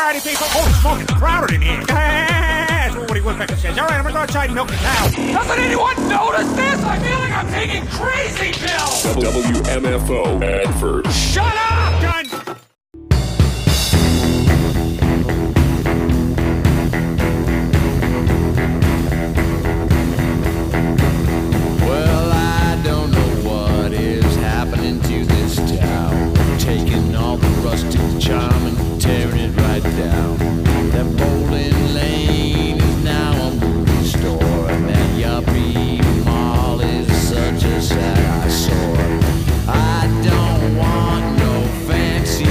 party, people. Holy smoke, it's crowded in here. That's what Woody Woodpecker says. All right, I'm gonna go outside and milk the cow. Doesn't anyone notice this? I feel like I'm taking crazy pills. WMFO advert. Shut up! Done. Well, I don't know what is happening to this town. Taking all the rustic charm and tearing it right down. That bowling lane is now a movie store, and that yuppie mall is such a sad eyesore. I don't want no fancy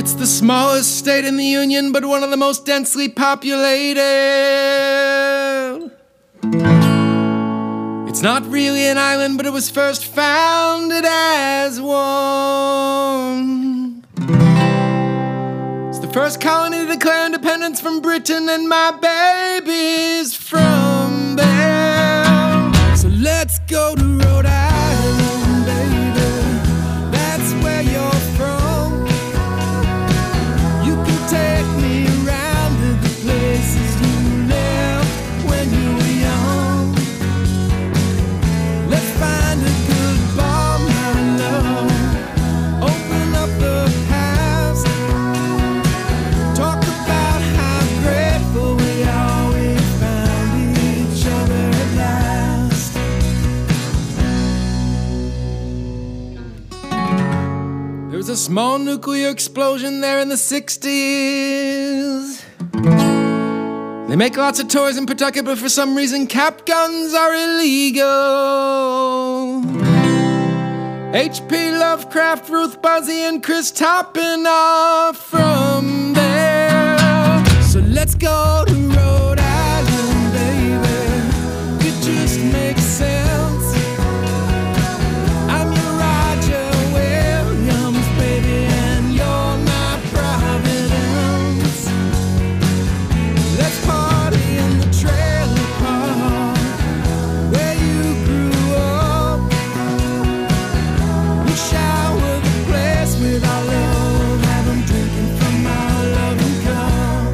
It's the smallest state in the Union, but one of the most densely populated. It's not really an island, but it was first founded as one. It's the first colony to declare independence from Britain, and my baby's from there. So let's go to Rhode Island, baby. That's where you're from. You can take me around to the places you lived when you were young. Let's find a good bar, my love. Open up the past. Talk about how grateful we are we found each other at last. There was a small nuclear explosion there in the 60s. They make lots of toys in Pawtucket, but for some reason cap guns are illegal. H.P. Lovecraft, Ruth Buzzy, and Chris Toppin are from there. So let's go to Rhode Island, baby. It just makes sense. I'm your Roger Williams, baby, and you're my Providence. Let's party in the trailer park where you grew up. We shower the place with our love, have 'em drinking from our loving cup.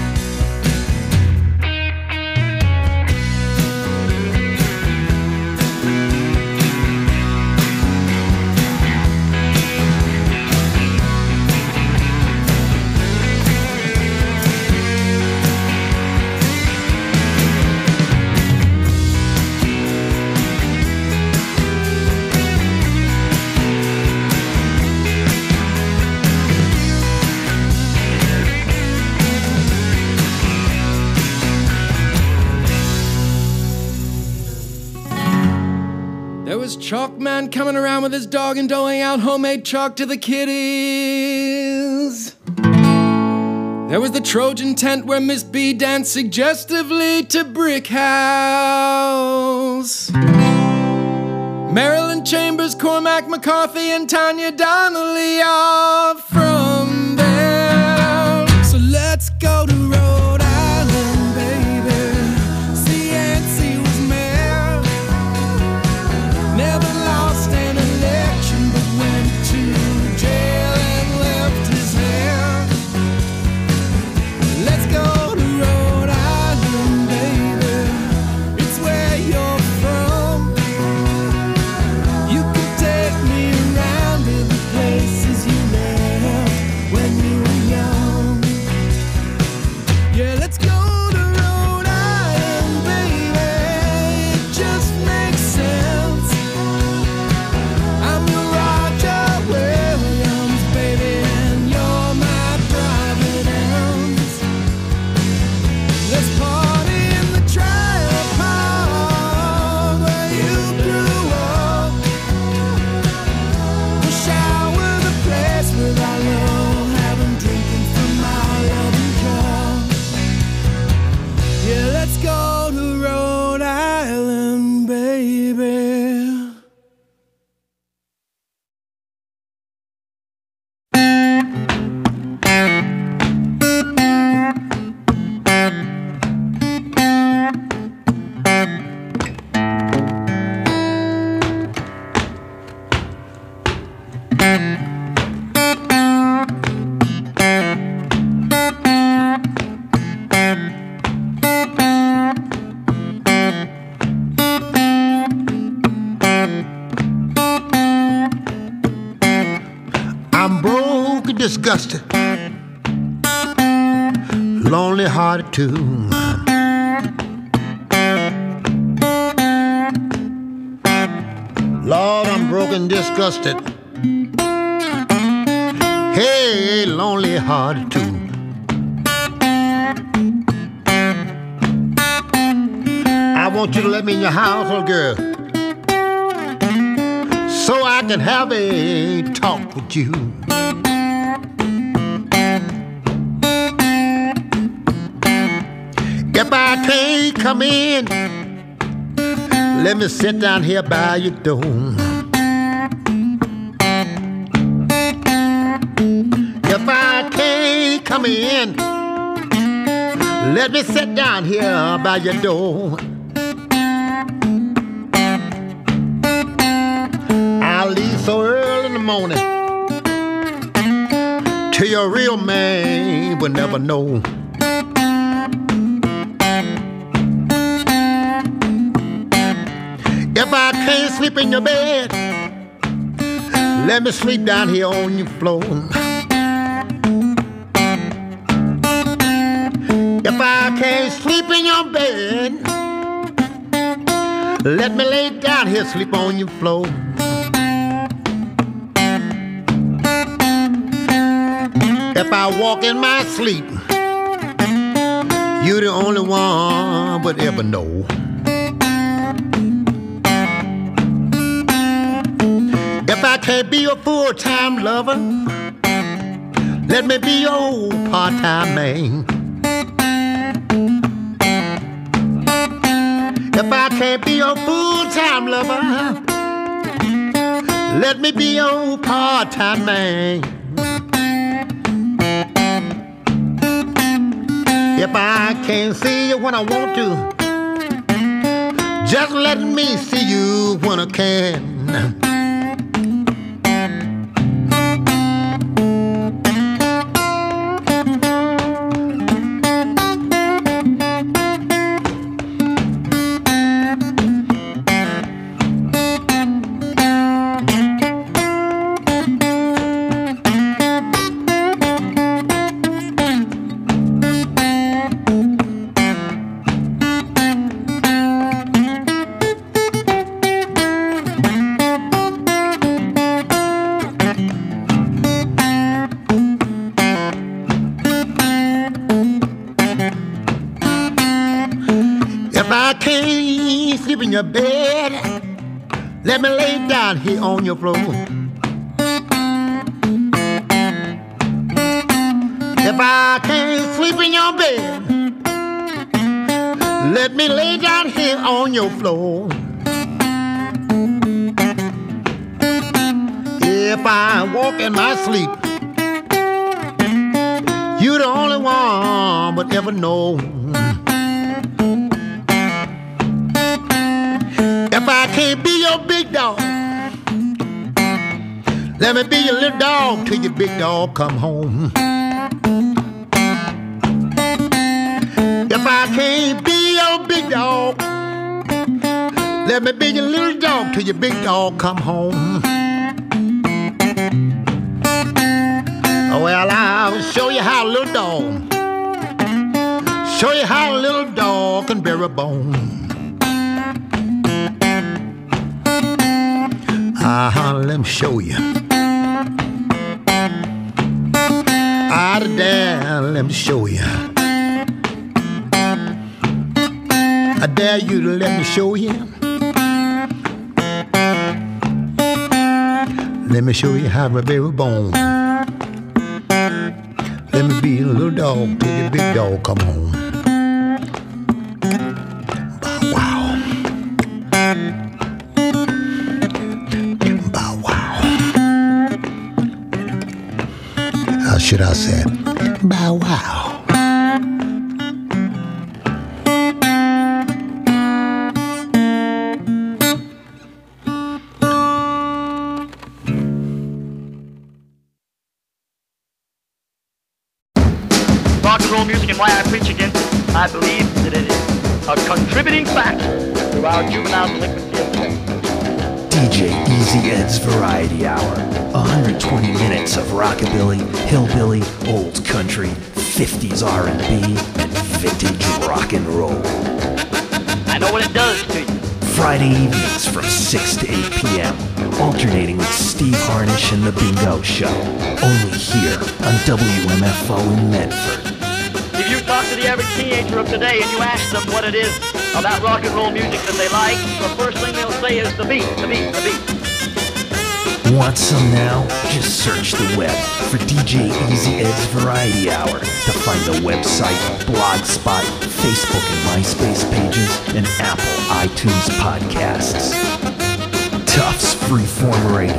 There was Chalk Man coming around with his dog and doling out homemade chalk to the kiddies. There was the Trojan tent where Miss B danced suggestively to Brick House. Marilyn Chambers, Cormac McCarthy, and Tanya Donnelly are from there. So let's go to Rhode Island, baby. See, Yancey was mayor. Never lost an election, but went to jail and left his hair. Let's go to Rhode Island, baby. It's where you're from. You can take me around to the places you left when you were young. Yeah, let's go to Rhode Island, baby. It just makes sense. I'm your Roger Williams, baby, and you're my Providence. Let's party in the trailer park where you grew up. We'll shower the place with our love, have 'em drinking from our loving cup. Yeah, let's go to Rhode Island, baby. I'm broke and disgusted, lonely hearted too. Lord, I'm broke and disgusted. Hey, lonely hearted too. I want you to let me in your house, little girl, so I can have a talk with you. I can't come in, let me sit down here by your door. If I can't come in, let me sit down here by your door. I'll leave so early in the morning till your real man will never know. If I can't sleep in your bed, let me sleep down here on your floor. If I can't sleep in your bed, let me lay down here, sleep on your floor. If I walk in my sleep, you're the only one would ever know. If I can't be your full-time lover, let me be your part-time man. If I can't be your full-time lover, let me be your part-time man. If I can't see you when I want to, just let me see you when I can. Your bed, let me lay down here on your floor. If I can't sleep in your bed, let me lay down here on your floor. If I walk in my sleep, you're the only one but ever know. If I can't be your big dog, let me be your little dog till your big dog come home. If I can't be your big dog, let me be your little dog till your big dog come home. Well, I'll show you how a little dog, show you how a little dog can bear a bone. Let me show you. There, let me show you. I dare you to let me show you. Let me show you how to bear a bone. Let me be a little dog till the big dog come home. Should I say, bow wow. Rock and roll music and why I preach against it, I believe that it is a contributing factor to our juvenile delinquency epidemic. DJ Easy Ed's Variety Hour. 120 minutes of rockabilly, hillbilly, old country, 50s R&B, and vintage rock and roll. I know what it does to you. Friday evenings from 6 to 8 p.m. Alternating with Steve Harnish and The Bingo Show. Only here on WMFO in Medford. If you talk to the average teenager of today and you ask them what it is about rock and roll music that they like, the first thing they'll say is the beat, the beat, the beat. Want some now? Just search the web for DJ Easy Ed's Variety Hour to find the website, Blogspot, Facebook and MySpace pages, and Apple iTunes podcasts. Tufts Freeform Radio,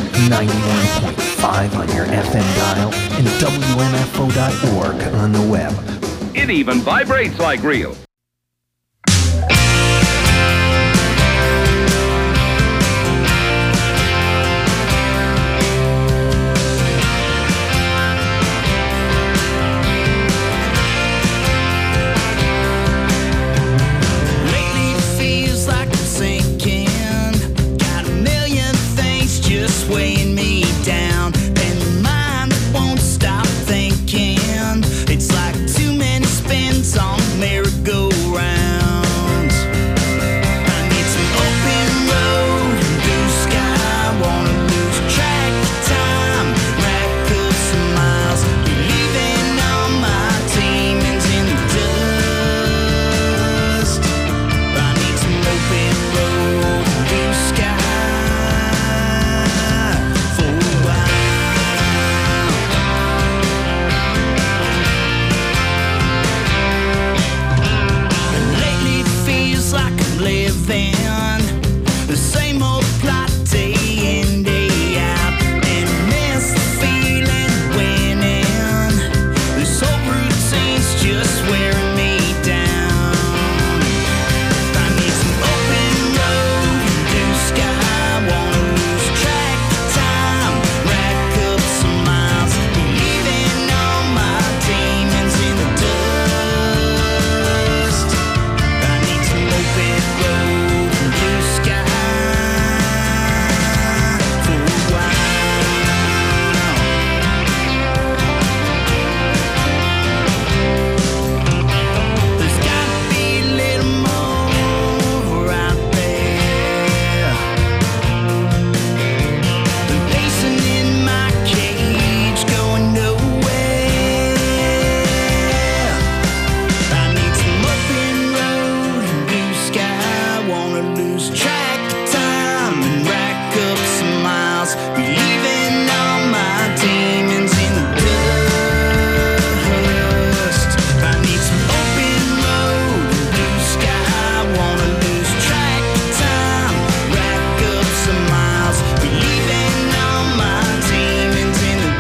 91.5 on your FM dial and WMFO.org on the web. It even vibrates like real. Weighing me down, and the mind that won't stop thinking. It's like too many spins on merry-go-rounds. I need some open road and blue sky. Wanna lose track of time, rack up some miles, be leaving all my demons in the dust. I need some open road and blue sky. Living the same old plot day in, day out, and miss the feeling of winning. This whole routine's just wearing me down. I need some open road and blue sky. Wanna lose track of time, rack up some miles, be leaving all my demons in the dust. I need some open road and blue sky for a while. There's gotta be a little more out there than pacing in my cage, going nowhere. I need some open road and blue sky. Wanna lose track of time and rack up some miles, be leaving all my demons in the dust. I need some open road and blue sky. Wanna lose track of time, rack up some miles, be leaving all my demons in the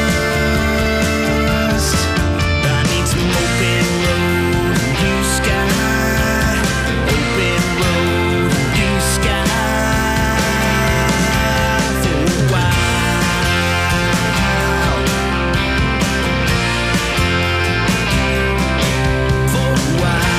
dust. I need some open road and blue sky. Open road and blue sky for a while. For a while.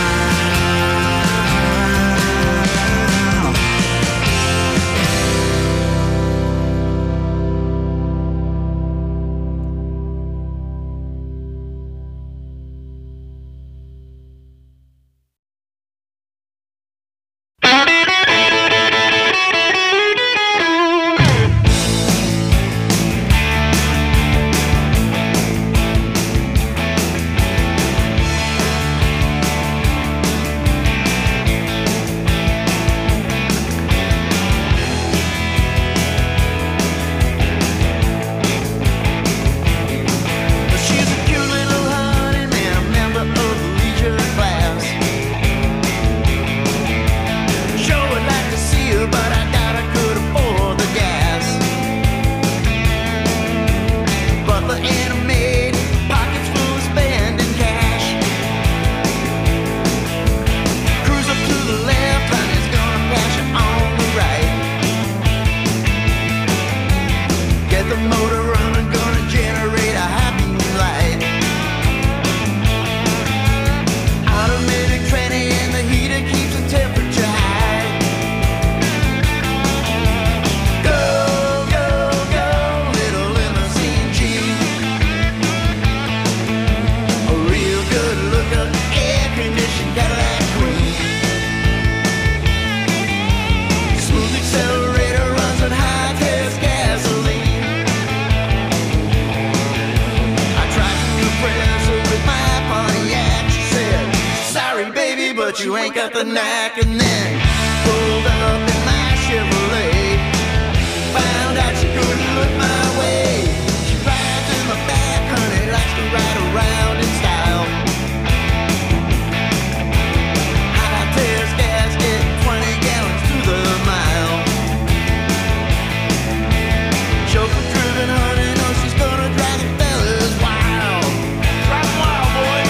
She's a cute little honey man, a member of the leisure class. Sure would like to see her, but I doubt I could afford the gas. Butler and a maid, pockets full of spending cash. Cruise up to the left, honey's gonna pass you on the right. Get the motor running, gonna generate a happy light. Automatic tranny and the heater keeps the temperature high. Go, go, go, little limousine Jeep. A real good looker, air-conditioned Cadillac Queen. Smooth accelerator runs on high-test gasoline. I tried to impress her with my Pontiac. She said, sorry baby, but you ain't got the knack. And then pulled up in my Chevrolet. Found out she couldn't look my way. She rides in my back, honey, likes to ride around in style. High test gasket, 20 gallons to the mile. Chauffeur driven, honey, knows she's gonna drive the fellas wild. Drive 'em wild, boy.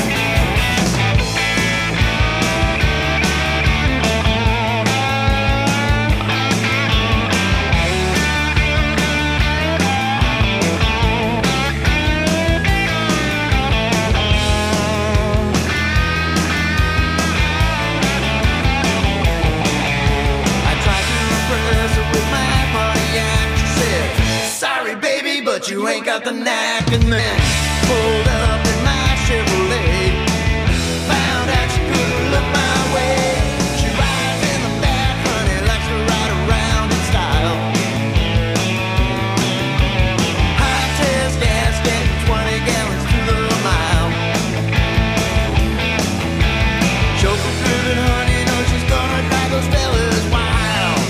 I tried to impress her with my Pontiac. She said, sorry, baby, but you ain't got the knack. And then pulled up in my Chevrolet. Found out she couldn't look my way. She rides in the back, honey, likes to ride around in style. High test gasket, 20 gallons to the mile. Chauffeur driven, honey, knows she's gonna drive those fellas wild.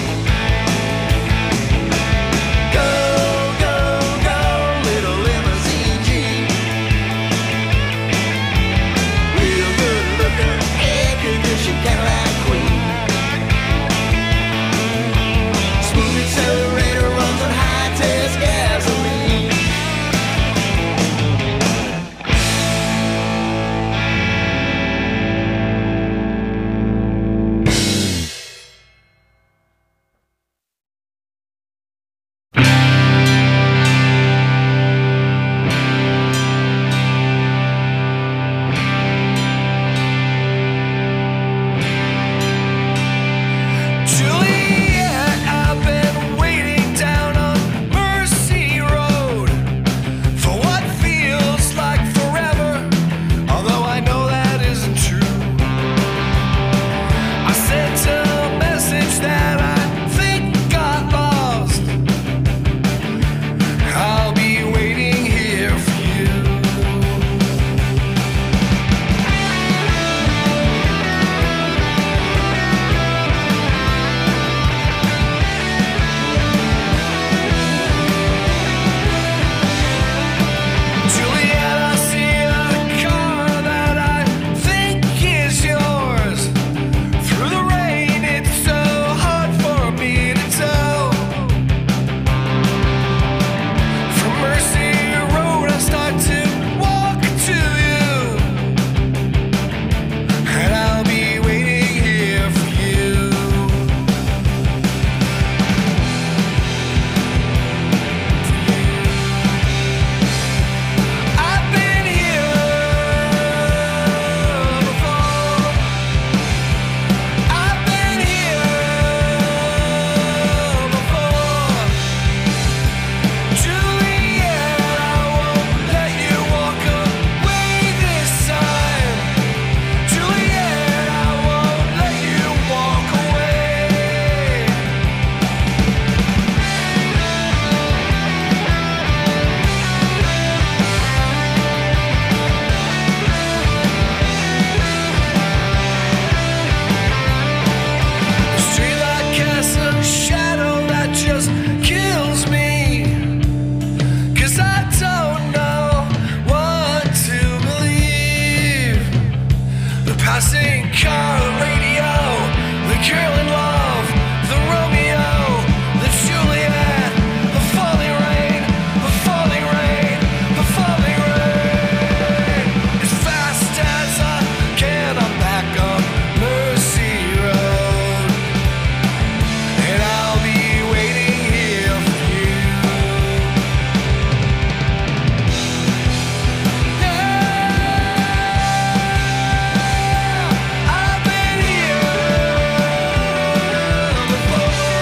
Go, go, go, little limousine Jeep. Real good looking, air conditioned Cadillac queen. Smooth accelerator runs on high test gasoline. Juliet, I've been waiting down on Mercy Road for what feels like forever, although I know that isn't true. I sent a message that I think got lost. I'll be waiting here for you. Juliet, I see a car that I think is yours. Through the rain, it's so hard for me to tell. From Mercy Road, I start to walk to you, and I'll be waiting here for you. I've been here before. I've been here before. Juliet, I won't let you walk away this time. Juliet, I won't let you walk away. The streetlight casts a shadow that just kills me, 'cause I don't know what to believe. The passing car, the radio, the girl in love, the Romeo, the Juliet, the falling rain, the falling rain, the falling rain. As fast as I can, I'm back on Mercy Road, and I'll be waiting here for you. I've been here before.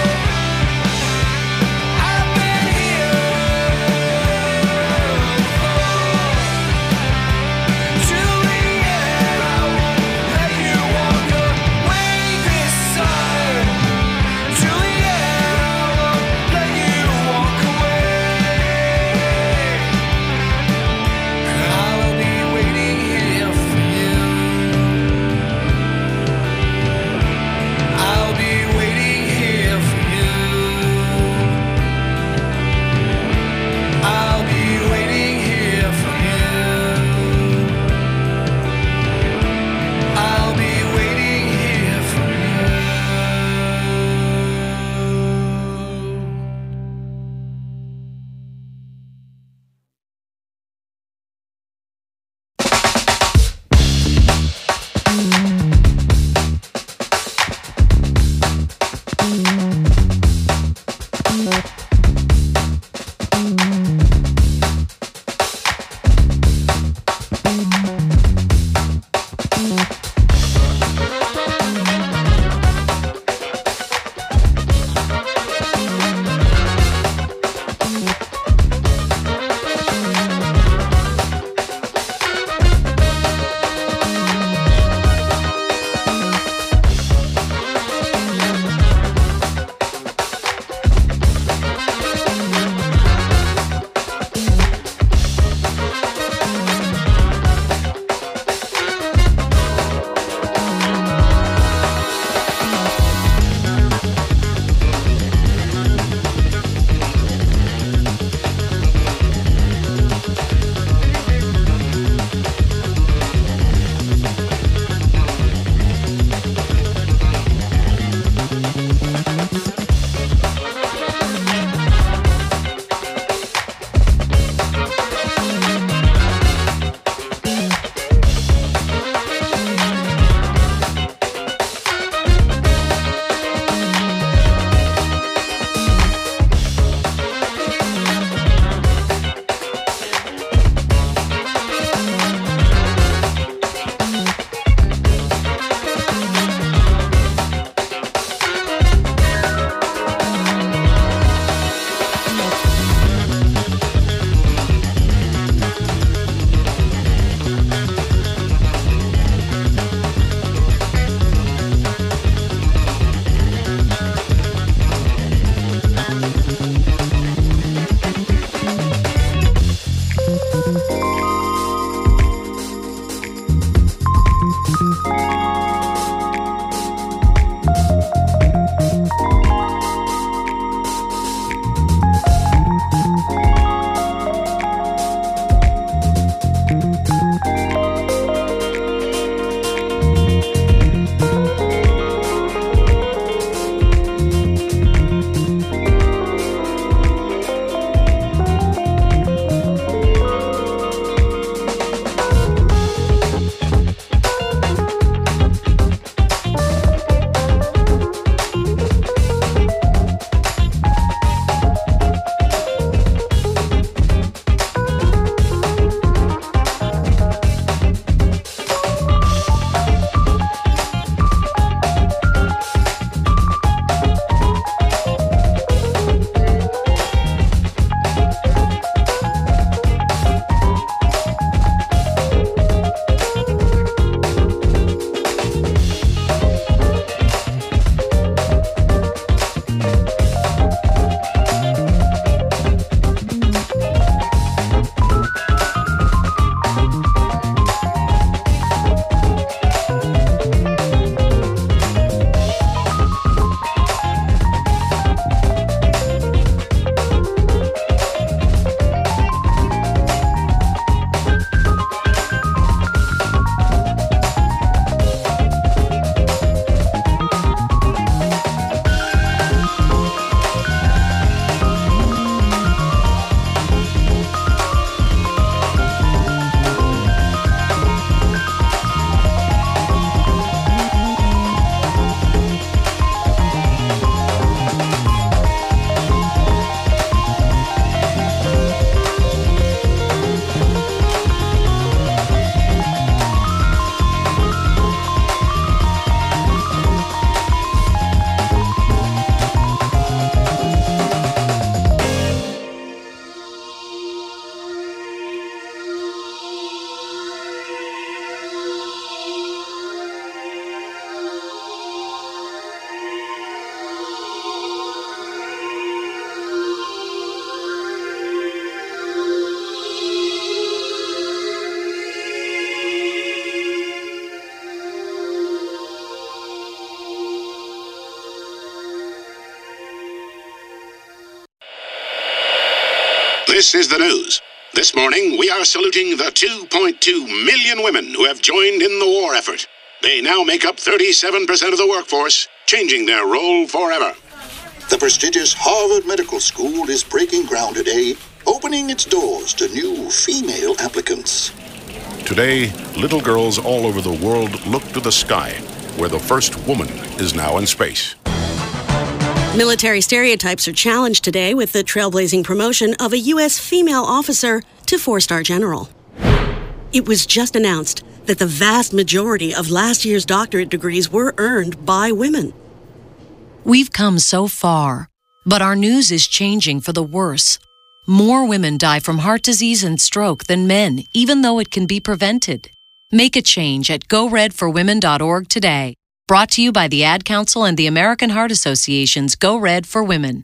This is the news. This morning, we are saluting the 2.2 million women who have joined in the war effort. They now make up 37% of the workforce, changing their role forever. The prestigious Harvard Medical School is breaking ground today, opening its doors to new female applicants. Today, little girls all over the world look to the sky, where the first woman is now in space. Military stereotypes are challenged today with the trailblazing promotion of a U.S. female officer to 4-star general. It was just announced that the vast majority of last year's doctorate degrees were earned by women. We've come so far, but our news is changing for the worse. More women die from heart disease and stroke than men, even though it can be prevented. Make a change at GoRedForWomen.org today. Brought to you by the Ad Council and the American Heart Association's Go Red for Women.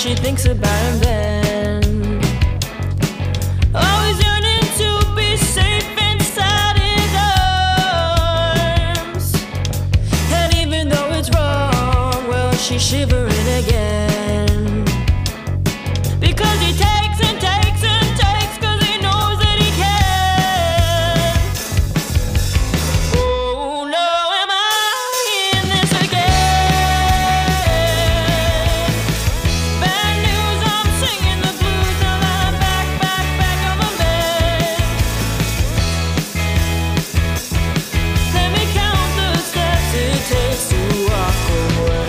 she thinks about him then. Always yearning to be safe inside his arms. And even though it's wrong, well, she's shivering again. Because he takes and takes and takes, cause he knows that he can. Oh no, am I in this again? Bad news, I'm singing the blues, now I'm back on my bed. Let me count the steps it takes to walk away.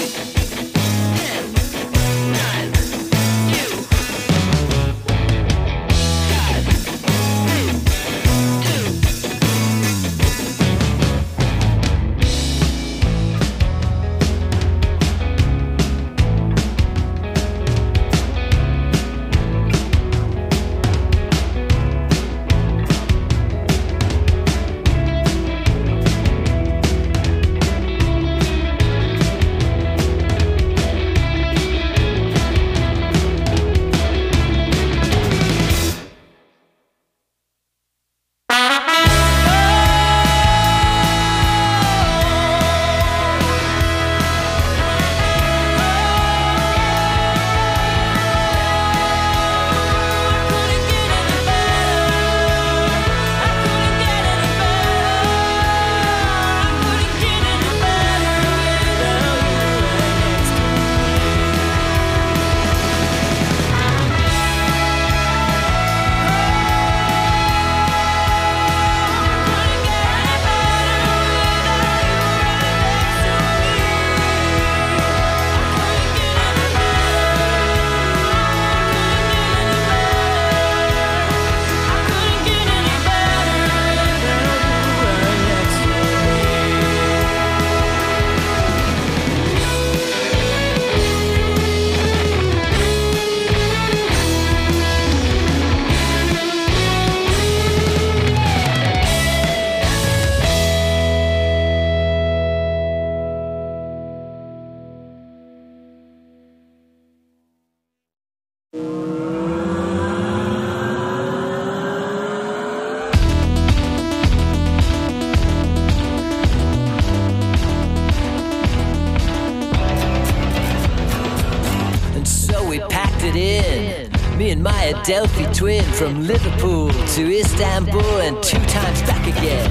Me and my Adelphi twin from Liverpool to Istanbul and 2 times back again.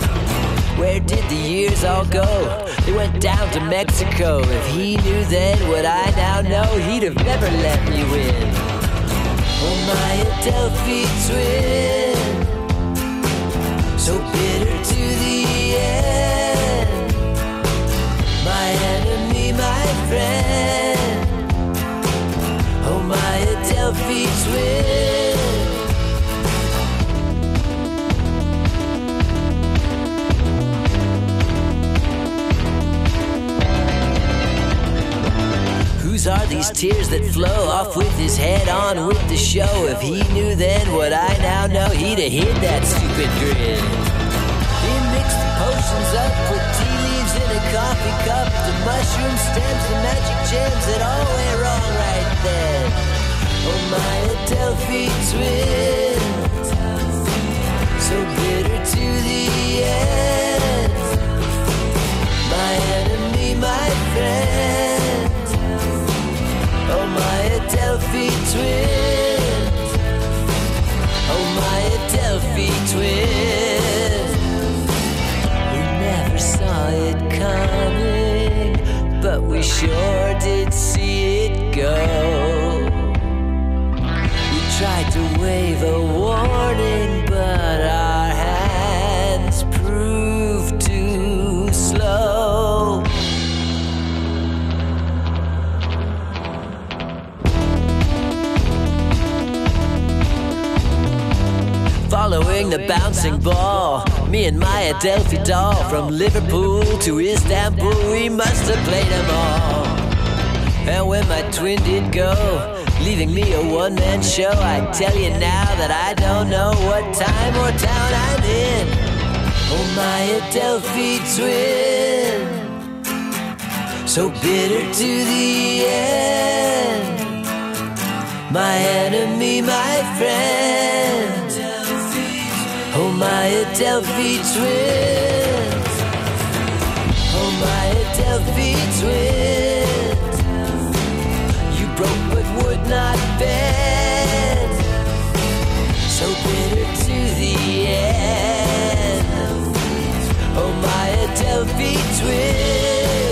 Where did the years all go? They went down to Mexico. If he knew then what I now know, he'd have never let me win. Oh, my Adelphi twin, so bitter to the end. My enemy, my friend. Oh, my Adelphi twin. Whose are these tears that flow off with his head on with the show? If he knew then what I now know, he'd have hid that stupid grin. He mixed the potions up, put tea leaves in a coffee cup, the mushroom stems, the magic gems that all went wrong right then. Oh, my Adelphi twin, so bitter to the end. My enemy, my friend. Oh, my Adelphi twin. Oh, my Adelphi twin. We never saw it coming, but we sure did see it go. Tried to wave a warning, but our hands proved too slow. Following the bouncing ball, me and my Adelphi doll, from Liverpool to Istanbul, we must have played them all. And when my twin did go, leaving me a one-man show, I tell you now that I don't know what time or town I'm in. Oh, my Adelphi twin, so bitter to the end. my enemy, my friend. Oh, my Adelphi twins. Oh, my Adelphi twins. You broke but would not bend. So bitter to the end. Oh, my Adelphi twins.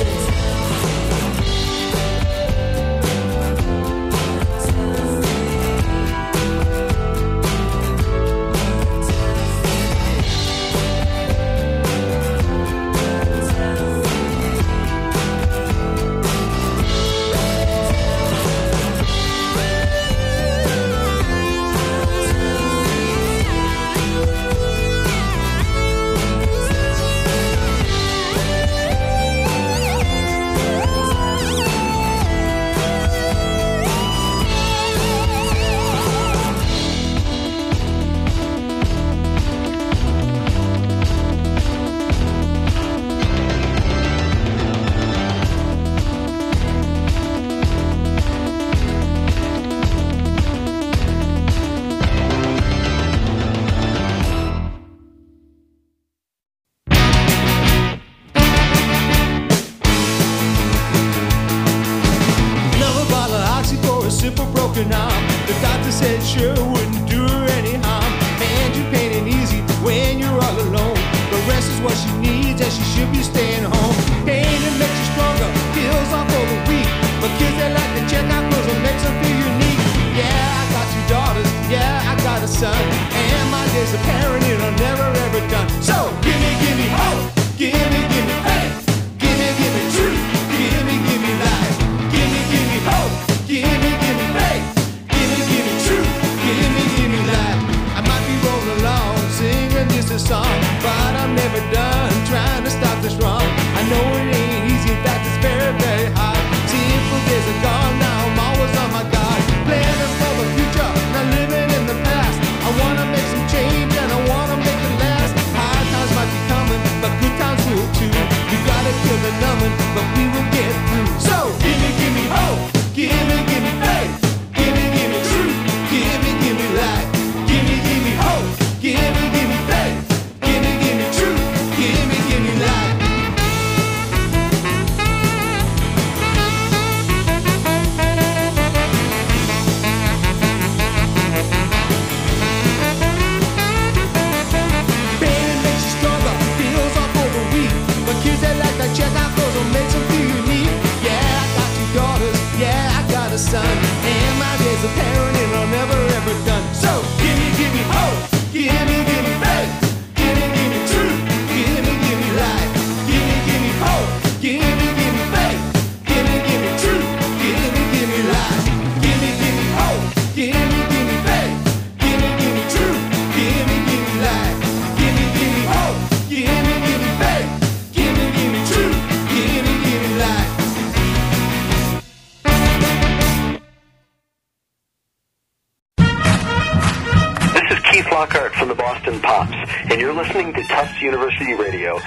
University Radio,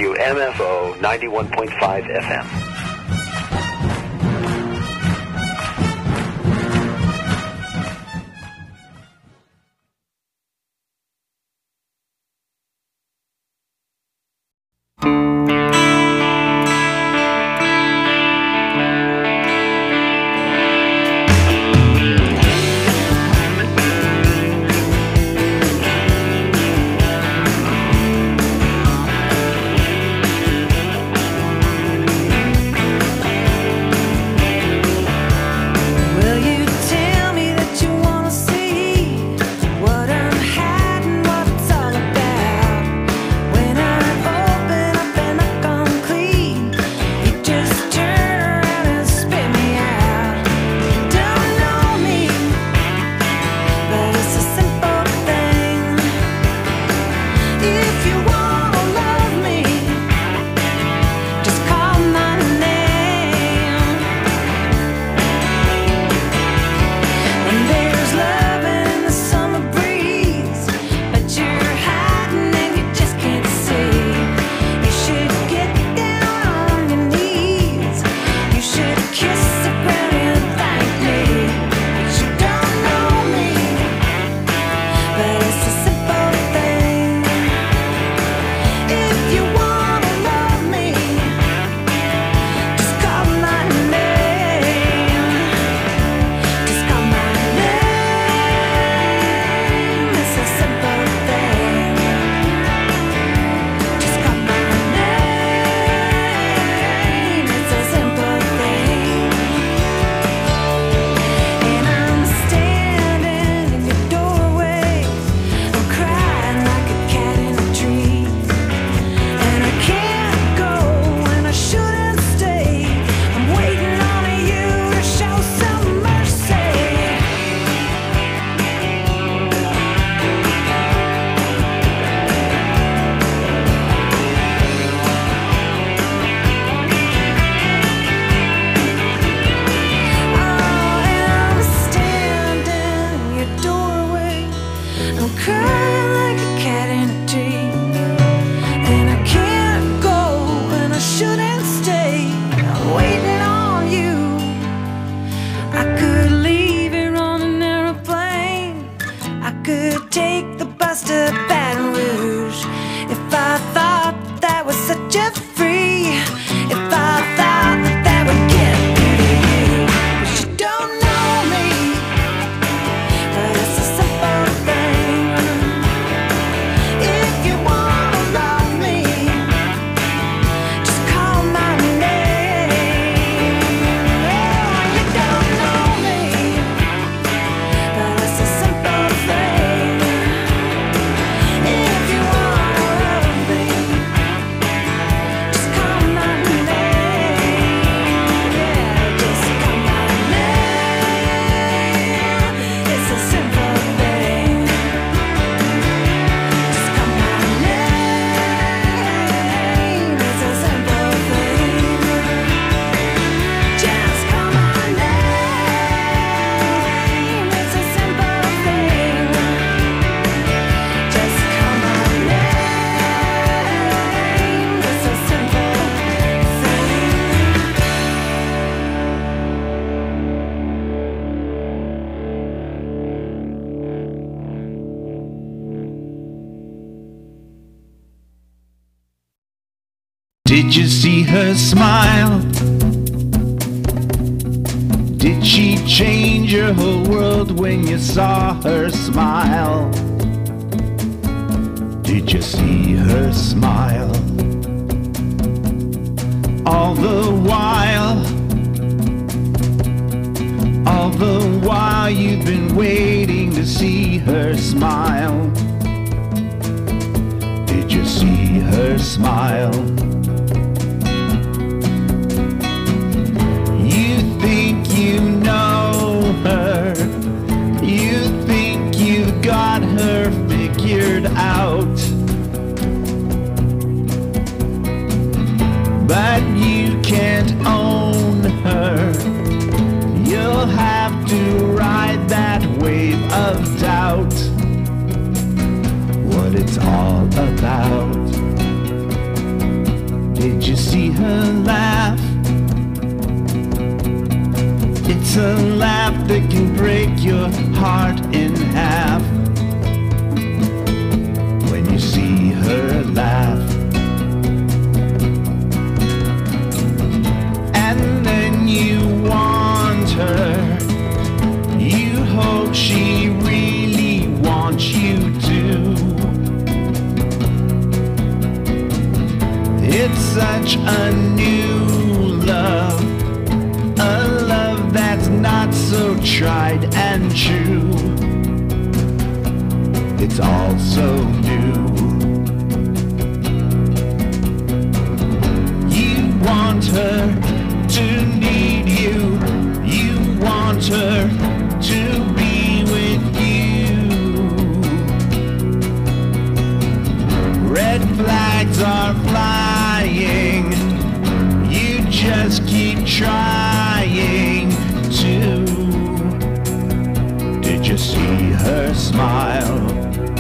WMFO 91.5 FM. Did you see her smile? Did she change your whole world when you saw her smile? Did you see her smile? All the while you've been waiting to see her smile. Did you see her smile? You think you know her, you think you've got her figured out, but you can't own her. You'll have to ride that wave of doubt. What it's all about. Did you see her laugh? It's a laugh that can break your heart in half. When you see her laugh, and then you want her, you hope she really wants you to. It's such a new love, a love that's not so tried and true. It's all so new. You want her to need you, you want her to be with you. Red flags are flying, you just keep trying to. Did you see her smile?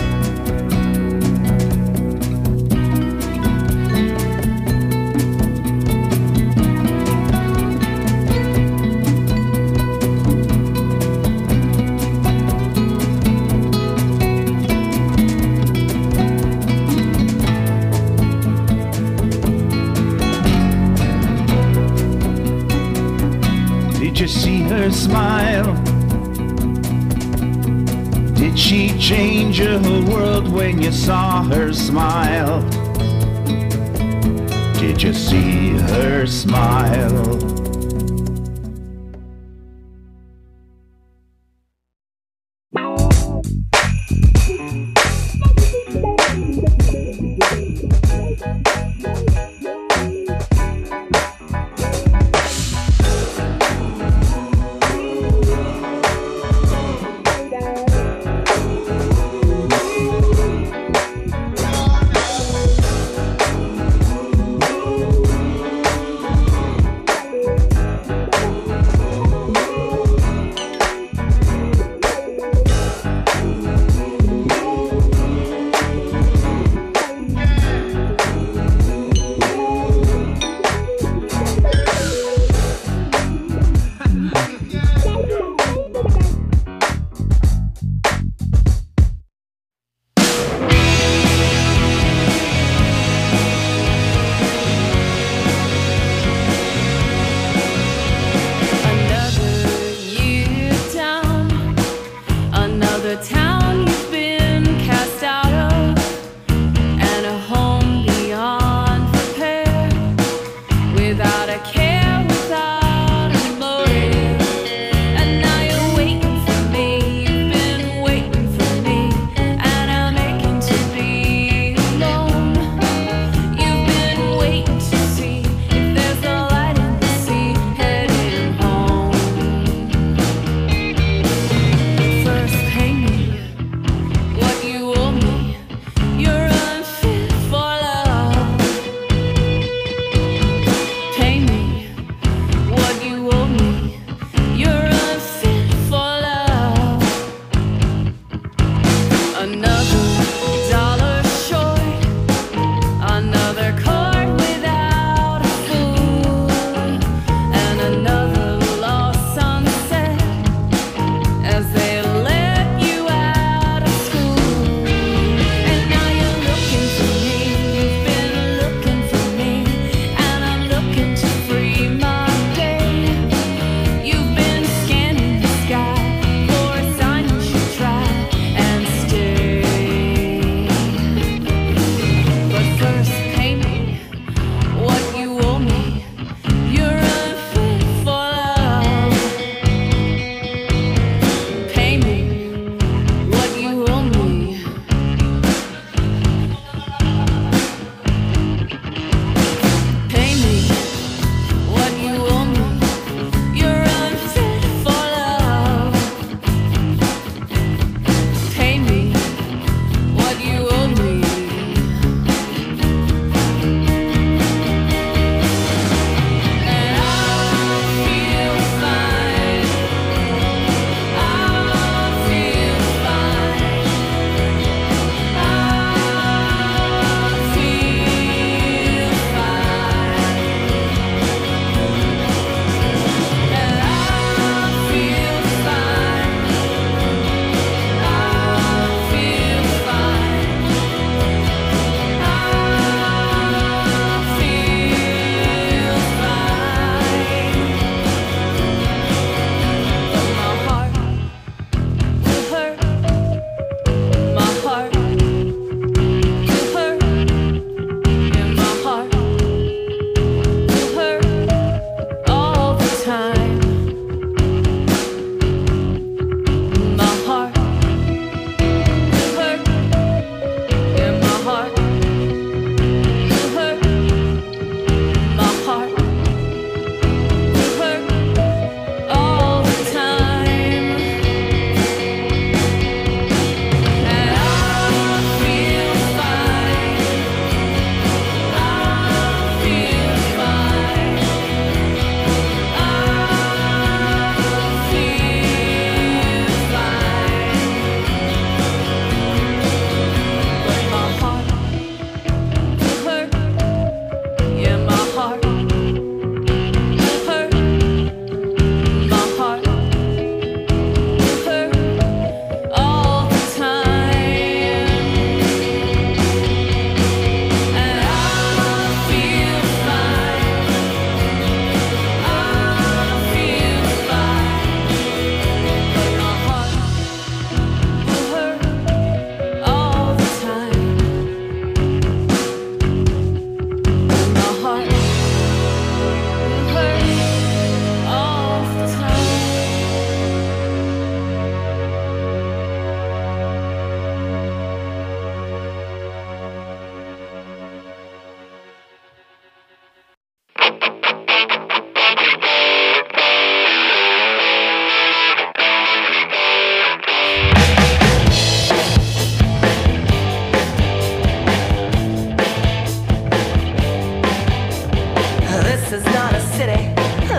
Did you see her smile? Did she change your whole world when you saw her smile? Did you see her smile?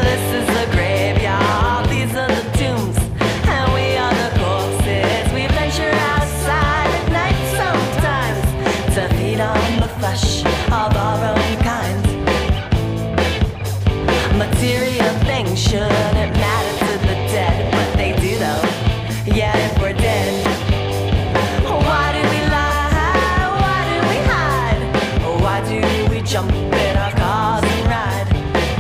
This is the graveyard, these are the tombs, and we are the corpses. We venture outside at night sometimes to feed on the flesh of our own kind. Material things shouldn't matter to the dead, but they do though. Yeah, if we're dead. Why do we lie? Why do we hide? Why do we jump in our cars and ride?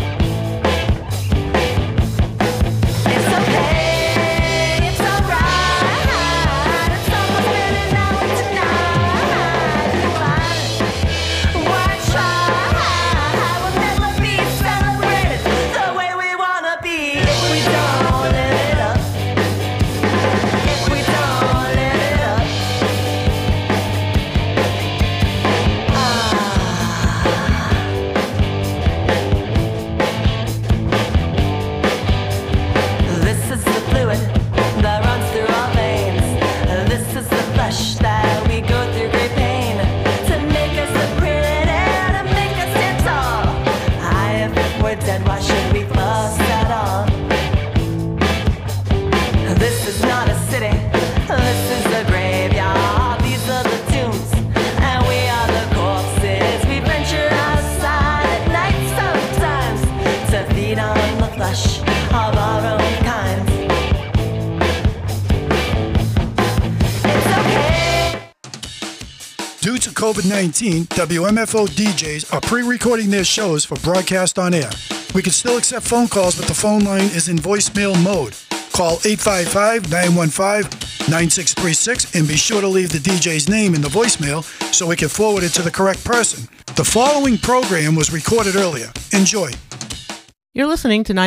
It's okay, it's alright. It's almost midnight now tonight. Why try? We'll never be celebrated the way we wanna be if we don't live it up. If we don't live it up. This is the fluid that runs through our veins. This is the flesh that we go through great pain to make us look pretty, to make us stand tall. If we're dead, why should we fuss at all? This is not a city, this is the graveyard. These are the tombs, and we are the corpses. We venture outside at night sometimes to feed on the flesh of our own kind. It's okay. Due to COVID-19, WMFO DJs are pre-recording their shows for broadcast on air. We can still accept phone calls, but the phone line is in voicemail mode. Call 855-915-9636 and be sure to leave the DJ's name in the voicemail so we can forward it to the correct person. The following program was recorded earlier. Enjoy. You're listening to